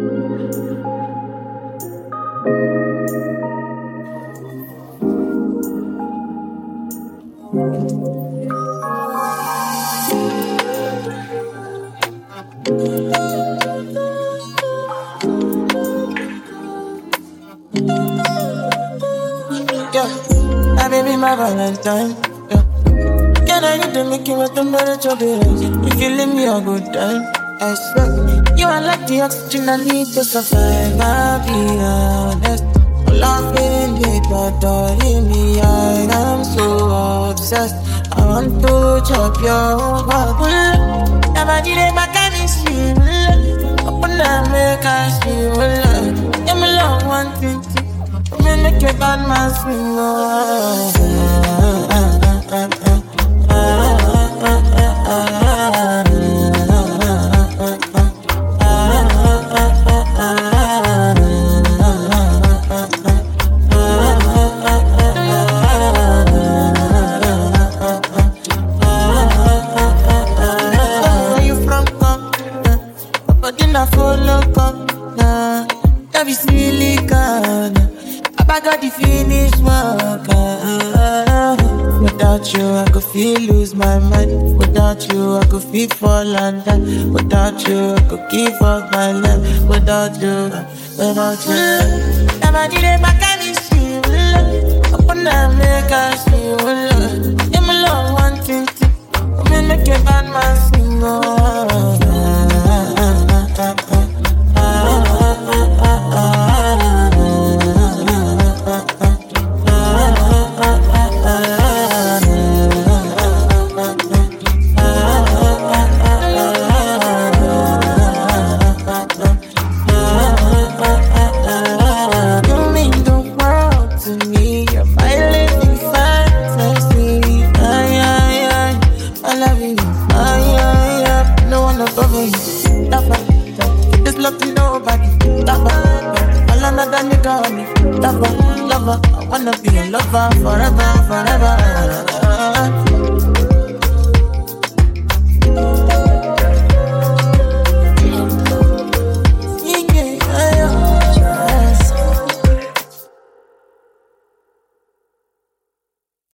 Yeah, that baby my Valentine. Yeah, can I get to make you with the temperature be rising? If you leave me a good time, I swear you are like the oxygen I need to survive. I'll be honest, laughing with adoring me. I am so obsessed. I want to chop your bubble. Never did it back and see. Open up, make us feel. Yeah, me love one thing. Me make you bad man swing. Where you from? Come, but then I follow come. Nah, that be silly kind. I got the finish work. Without you, I could feel lose my mind. Without you, I could feel fall and die. Without you, I could give up my life. Without you, without you. Never did it back and it's you. Open up, make us feel. Yeah, me love one thing. Me make a bad man sing. This love to nobody. All another nigga on me. Lover, I wanna be a lover forever, forever.